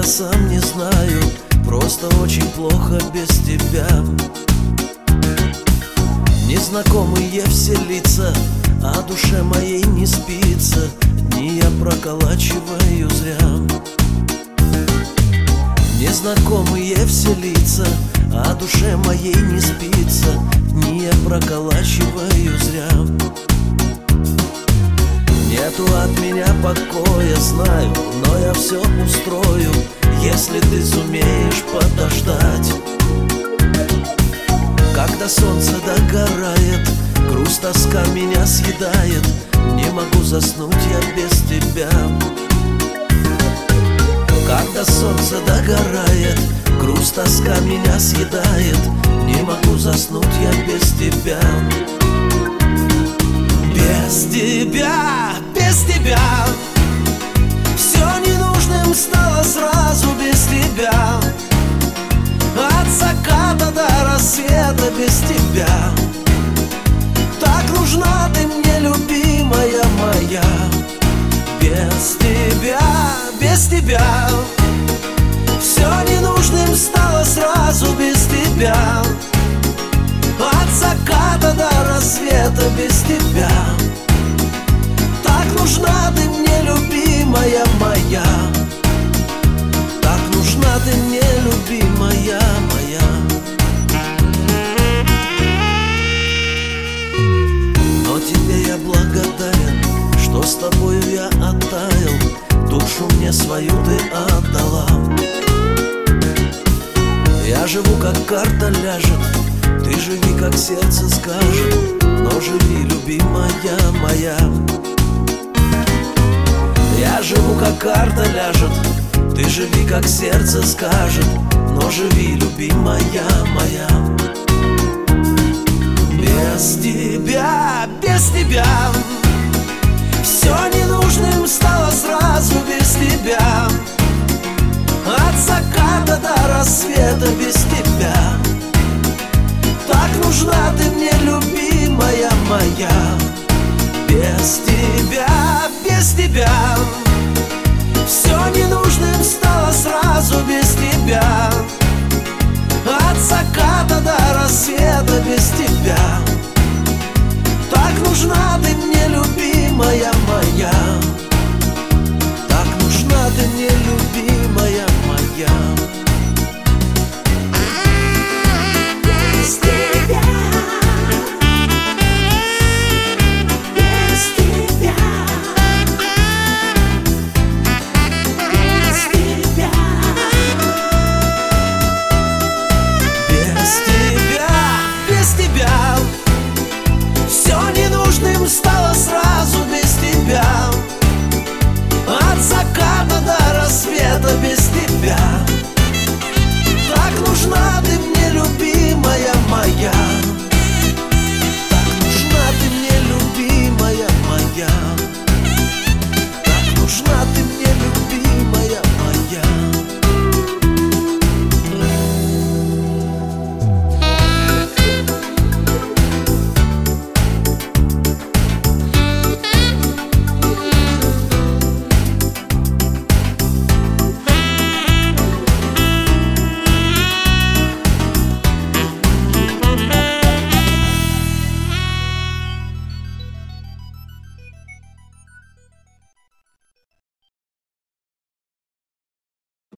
сам не знаю, просто очень плохо без тебя. Незнакомые все лица, а душе моей не спится, дни я проколачиваю зря. Незнакомые все лица, а душе моей не спится, дни я проколачиваю зря. Нету от меня покоя, знаю, но я все устрою, если ты сумеешь подождать. Когда солнце догорает, грусть, тоска меня съедает, не могу заснуть я без тебя. Когда солнце догорает, грусть, тоска меня съедает, не могу заснуть я без тебя. Без тебя, без тебя все ненужным стало сразу без тебя. От заката до рассвета без тебя. Так нужна ты мне, любимая моя. Без тебя, без тебя все ненужным стало сразу без тебя. От заката до рассвета без тебя. Так нужна ты мне, любимая моя. Так нужна ты мне, любимая моя. Но тебе я благодарен, что с тобою я оттаял, душу мне свою ты отдала. Я живу, как карта ляжет, ты живи, как сердце скажет, но живи, любимая моя. Я живу, как карта ляжет, ты живи, как сердце скажет, но живи, любимая моя. Без тебя, без тебя все ненужным стало сразу без тебя. От заката до рассвета без тебя. Так нужна ты мне, любимая моя. Без тебя, без тебя все ненужным стало сразу без тебя. От заката до рассвета без тебя. Так нужна ты мне, любимая.